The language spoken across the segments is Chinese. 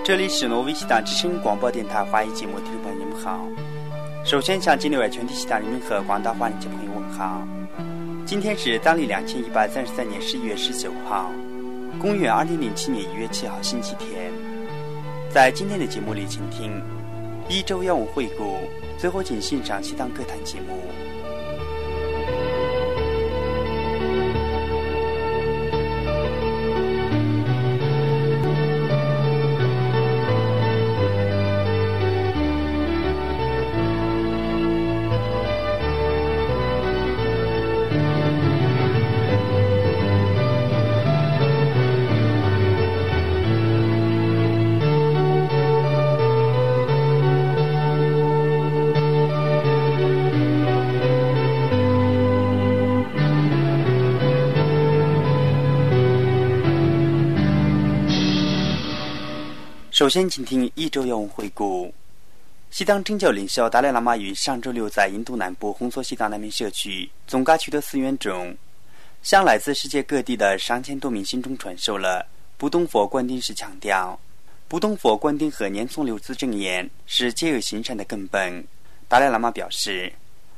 这里是挪威西党之声广播电台华语节目，听众朋友们好。首先向境内外全体西党人民和广大华人朋友问好。今天是当历2133年11月19号，公元2007年1月7号星期天。在今天的节目里，请听一周要闻回顾，最后请欣赏西党歌坛节目。首先请听一周要闻回顾。西党政教领袖达赖喇嘛于上周六在印度南部红索西党难民社区宗嘎区的寺院中，向来自世界各地的上千多名信众传授了不动佛观定时强调，不动佛观定和念诵六字真言是戒恶行善的根本。达赖喇嘛表示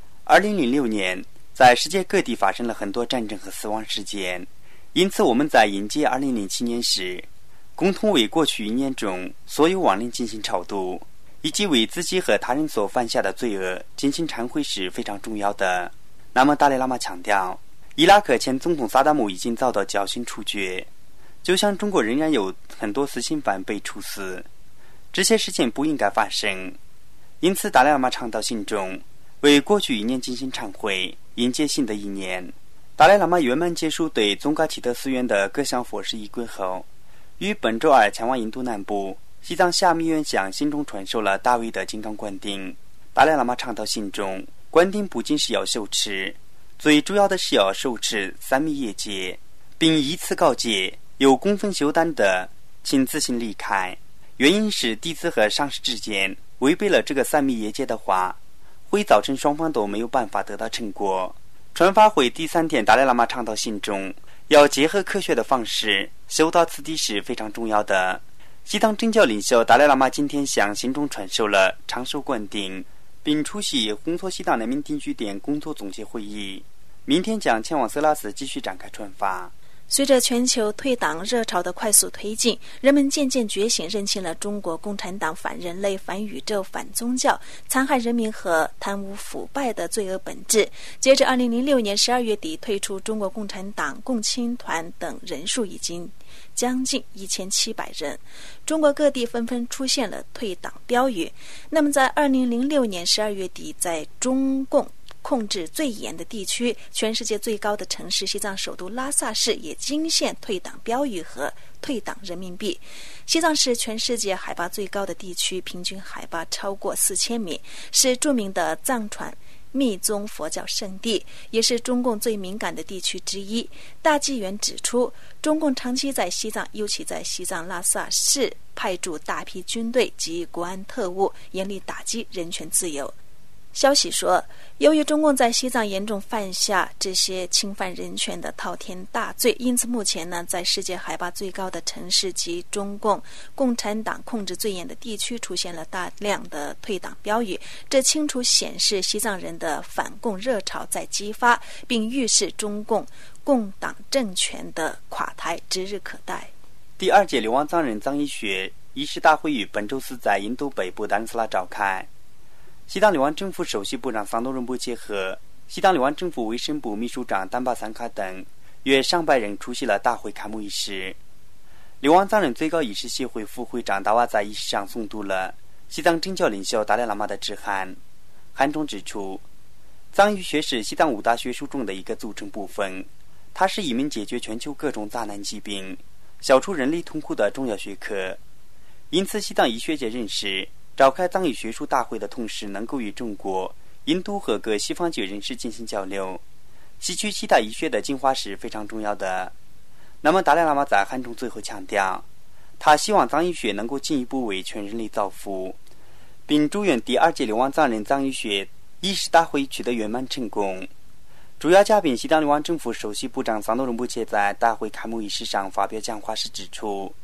，2006年在世界各地发生了很多战争和死亡事件，因此我们在迎接2007年时，共同为过去1年中所有亡灵进行超度，以及为自己和他人所犯下的罪恶进行忏悔是非常重要的。那么达赖喇嘛强调，伊拉克前总统萨达姆已经遭到绞刑处决，就像中国仍然有很多死刑犯被处死，这些事情不应该发生。因此达赖喇嘛倡导信众为过去1年进行忏悔，迎接新的1年。达赖喇嘛圆满结束对宗嘎齐德寺院的各项佛事仪轨后，于本周二前往印度南部西藏夏密院向信众传授了大卫的金刚观定。达赖喇嘛倡导信众观定不仅是要修持，最主要的是要受持三密业戒，并依次告诫有公分修丹的请自行离开。原因是弟子和上师之间违背了这个三密业戒的话，会造成双方都没有办法得到成果。传法会第3天，达赖喇嘛倡导信众要结合科学的方式修到此地是非常重要的。西党政教领袖达赖喇嘛今天向信众传授了长寿观定，并出席红索西党难民定居点工作总结会议，明天将前往色拉寺继续展开传法。 随着全球退党热潮的快速推进，人们渐渐觉醒，认清了中国共产党反人类、反宇宙、反宗教、残害人民和贪污腐败的罪恶本质。截至2006年12月底，退出中国共产党共青团等人数已经将近1700人。中国各地纷纷出现了退党标语。那么在2006年12月底，在中共控制最严的地区，全世界最高的城市西藏首都拉萨市也惊现退党标语和退党人民币。西藏是全世界海拔最高的地区，平均海拔超过4000米，是著名的藏传密宗佛教圣地，也是中共最敏感的地区之一。大纪元指出，中共长期在西藏，尤其在西藏拉萨市派驻大批军队及国安特务，严厉打击人权自由。消息说，由于中共在西藏严重犯下这些侵犯人权的滔天大罪，因此目前呢，在世界海拔最高的城市及中共共产党控制最严的地区出现了大量的退党标语，这清楚显示西藏人的反共热潮在激发，并预示中共共党政权的垮台指日可待。 第2届流亡藏人藏医学仪式大会于本周四在印度北部丹斯拉召开。西党流亡政府首席部长桑多伦布切和西党流亡政府卫生部秘书长丹巴三卡等约上百人出席了大会开幕仪式。流亡藏人最高仪式协会副会长达瓦在仪式上诵读了西藏政教领袖达赖喇嘛的致函，函中指出，藏医学是西藏5大学术中的一个组成部分，它是一门解决全球各种杂难疾病、消除人类痛苦的重要学科。因此西藏医学界认识召开藏医学术大会的同时，能够与中国、印度和各西方界人士进行交流，吸取其他医学的精华是非常重要的。那么达赖喇嘛在函中最后强调，他希望藏医学能够进一步为全人类造福，并祝愿第2届流亡藏人藏医学仪式大会取得圆满成功。主要嘉宾西藏流亡政府首席部长桑多伦布切在大会开幕仪式上发表讲话时指出，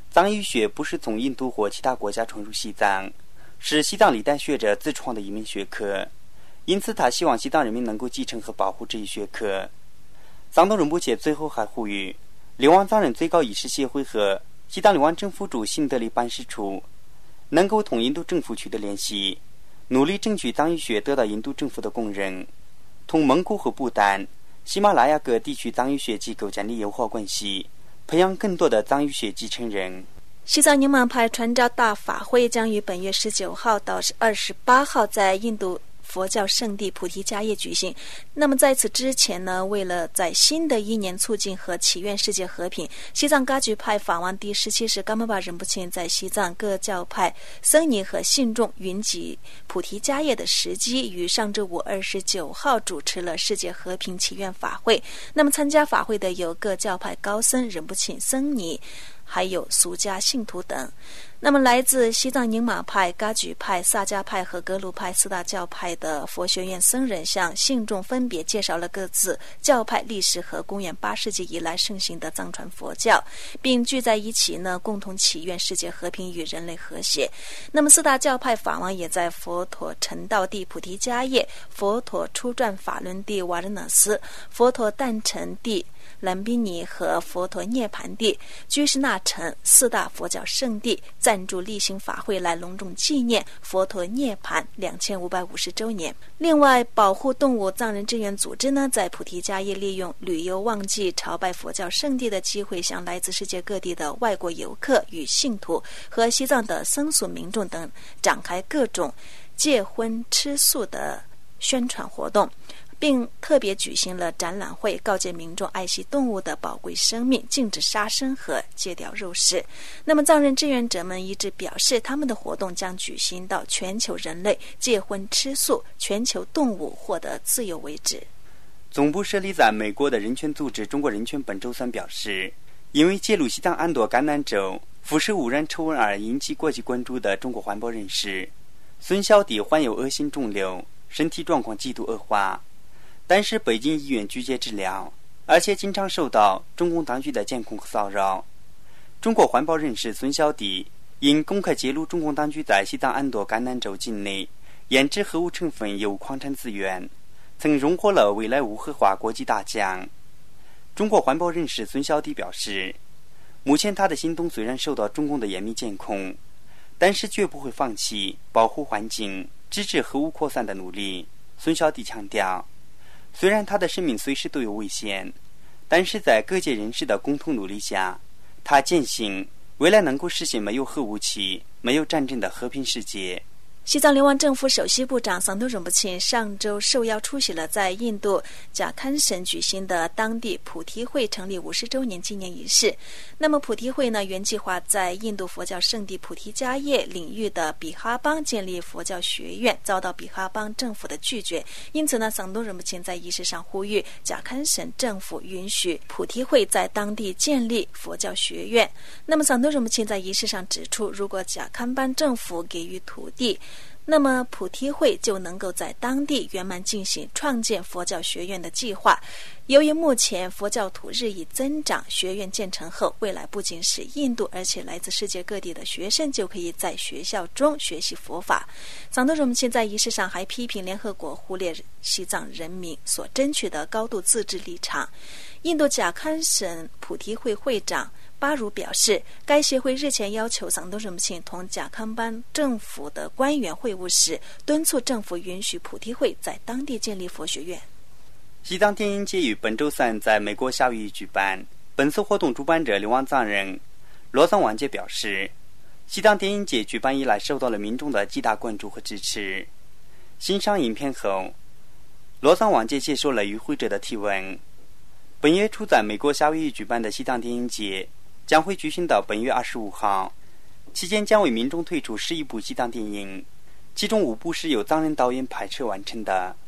藏语学不是从印度或其他国家传入西藏，是西藏历代学者自创的一门学科，因此他希望西藏人民能够继承和保护这一学科。藏东仁波切最后还呼吁流亡藏人最高议事协会和西藏流亡政府驻新德里办事处能够同印度政府取得联系，努力争取藏语学得到印度政府的公认，同蒙古和不丹、喜马拉雅各地区藏语学机构建立友好关系，培养更多的藏语学继承人。 西藏宁玛派传教大法会将于本月19号到28号在印度佛教圣地菩提迦叶举行。那么在此之前呢，为了在新的一年促进和祈愿世界和平，西藏噶举派法王第17世噶玛巴仁波切在西藏各教派僧尼和信众云集菩提迦叶的时机，于上周五29号主持了世界和平祈愿法会。那么参加法会的有各教派高僧、仁波切僧尼，还有俗家信徒等。那么来自西藏宁玛派、噶举派、萨迦派和格鲁派4大教派的佛学院僧人向信众分别介绍了各自教派历史和公元8世纪以来盛行的藏传佛教，并聚在一起呢，共同祈愿世界和平与人类和谐。那么4大教派法王也在佛陀成道地菩提迦叶、佛陀初转法轮地瓦仁那斯、佛陀诞辰地兰宾尼和佛陀涅盘地居士那城4大佛教圣地赞助例行法会，来隆重纪念佛陀涅盘2550周年。另外，保护动物藏人志愿组织呢，在菩提迦叶利用旅游旺季朝拜佛教圣地的机会，向来自世界各地的外国游客与信徒和西藏的僧俗民众等展开各种戒荤吃素的宣传活动，并特别举行了展览会，告诫民众爱惜动物的宝贵生命，禁止杀生和戒掉肉食。那么藏人志愿者们一致表示，他们的活动将举行到全球人类戒荤吃素、全球动物获得自由为止。 总部设立在美国的人权组织中国人权本周三表示，因为揭露西藏安多甘南州辐射污染丑闻而引起国际关注的中国环保人士孙小弟患有恶性肿瘤，身体状况极度恶化，但是北京医院拒绝治疗，而且经常受到中共当局的监控和骚扰。中国环保人士孙小弟因公开揭露中共当局在西藏安多甘南州境内研制核武成分铀矿产资源，曾荣获了未来无核化国际大奖。中国环保人士孙小弟表示，目前他的行动虽然受到中共的严密监控，但是绝不会放弃保护环境、制止核武扩散的努力。孙小弟强调，虽然他的生命随时都有危险，但是在各界人士的共同努力下，他坚信未来能够实现没有核武器、没有战争的和平世界。 西藏流亡政府首席部长桑多仁波切上周受邀出席了在印度贾堪省举行的当地菩提会成立50周年纪念仪式。那么菩提会呢，原计划在印度佛教圣地菩提迦叶领域的比哈邦建立佛教学院，遭到比哈邦政府的拒绝。因此呢，桑多仁波切在仪式上呼吁贾堪省政府允许菩提会在当地建立佛教学院。那么桑多仁波切在仪式上指出，如果贾堪邦政府给予土地，那么菩提会就能够在当地圆满进行创建佛教学院的计划。由于目前佛教徒日益增长，学院建成后，未来不仅是印度，而且来自世界各地的学生就可以在学校中学习佛法。桑多仁波切在仪式上还批评联合国忽略西藏人民所争取的高度自治立场。印度贾堪省菩提会会长巴如表示，该协会日前要求桑多仁波切同贾堪邦政府的官员会晤时，敦促政府允许菩提会在当地建立佛学院。 西藏电影节于本周三在美国夏威夷举办。本次活动主办者流亡藏人罗藏王杰表示，西藏电影节举办以来受到了民众的极大关注和支持。欣赏影片后，罗藏王杰接受了与会者的提问。本月初在美国夏威夷举办的西藏电影节将会举行到本月25号，期间将为民众推出11部西藏电影，其中5部是由藏人导演拍摄完成的。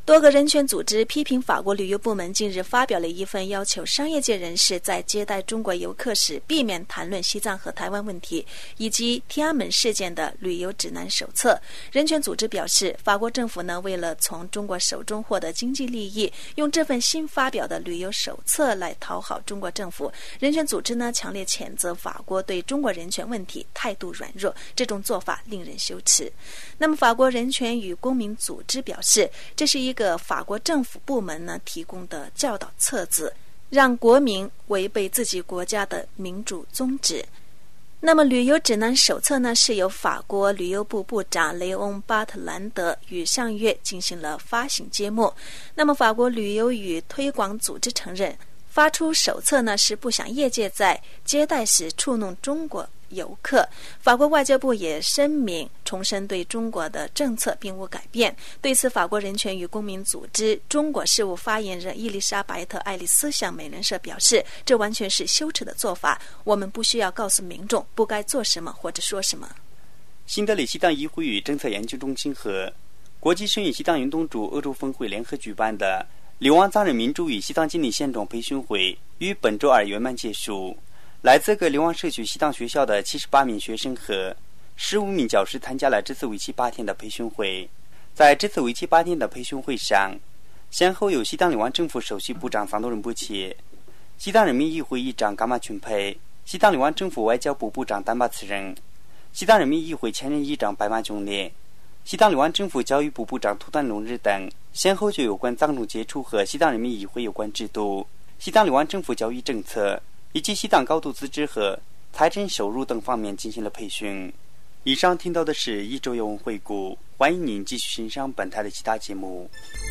多个人权组织批评法国旅游部门近日发表了一份要求商业界人士在接待中国游客时避免谈论西藏和台湾问题以及天安门事件的旅游指南手册。人权组织表示，法国政府呢为了从中国手中获得经济利益，用这份新发表的旅游手册来讨好中国政府。人权组织呢强烈谴责法国对中国人权问题态度软弱，这种做法令人羞耻。那么法国人权与公民组织表示，这是一个法国政府部门呢提供的教导册子，让国民违背自己国家的民主宗旨。那么旅游指南手册呢是由法国旅游部部长雷翁·巴特兰德于上月进行了发行揭幕。那么法国旅游与推广组织承认，发出手册呢是不想业界在接待时触怒中国游客。法国外交部也声明重申对中国的政策并无改变。对此，法国人权与公民组织中国事务发言人伊丽莎白特·爱丽丝向美联社表示，这完全是羞耻的做法，我们不需要告诉民众不该做什么或者说什么。 新德里西藏议会与政策研究中心和国际声援西藏运动组欧洲峰会联合举办的流亡藏人民主与西藏经历现状培训会于本周二圆满结束。来自各流亡社区西藏学校的78名学生和15名教师参加了这次为期8天的培训会。在这次为期8天的培训会上，先后有西藏流亡政府首席部长桑多仁波切、西藏人民议会议长噶玛群佩、西藏流亡政府外交部部长丹巴次仁、西藏人民议会前任议长白马炯烈、西藏流亡政府教育部部长图丹龙日等先后就有关藏中接触和西藏人民议会有关制度、西藏流亡政府教育政策以及西藏高度自治和财政收入等方面进行了培训。以上听到的是一周游文回顾，欢迎您继续欣赏本台的其他节目。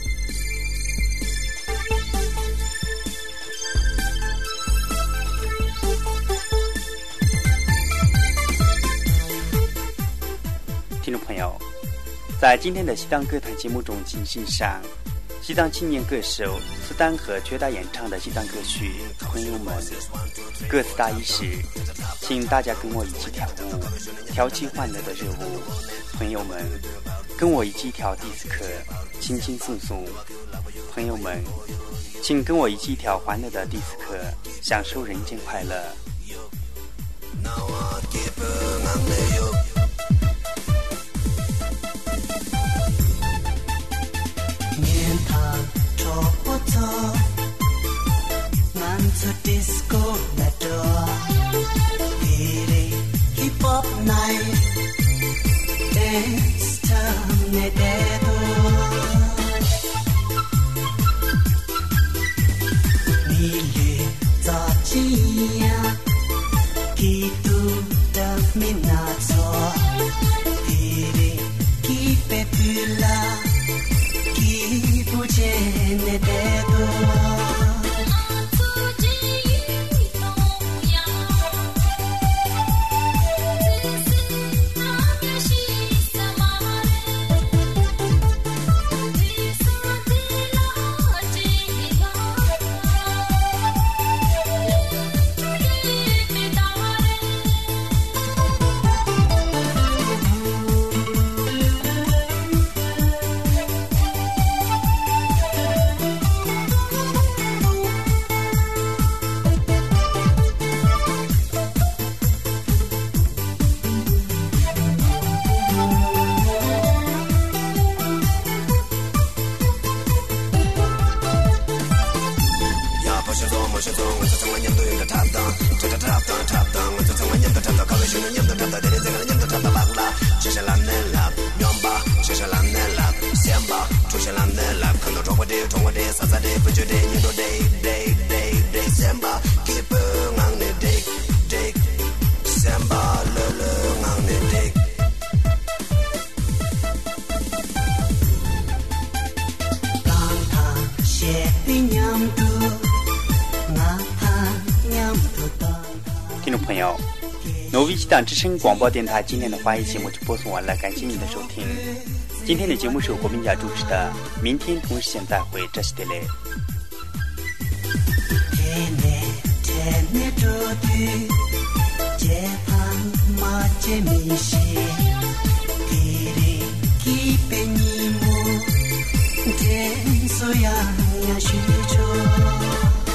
听众朋友，在今天的西藏歌坛节目中进行上西藏青年歌手斯丹和觉达演唱的西藏歌曲《朋友们》，歌词大意是：请大家跟我一起跳舞，跳起欢乐的热舞。朋友们，跟我一起跳迪斯科，轻轻松松。朋友们，请跟我一起跳欢乐的迪斯科，享受人间快乐。 Disco la door Piri hip hop night Dance time ne dedo Nili za chia Kitu da minazo Piri ki pepula Ki buche ne dedo 听众朋友，诺维西藏之声广播电台今天的华语节目就播送完了，感谢您的收听。今天的节目是由国民家主持的，明天同时间再会，这是德雷。 Keep 素养呀许多。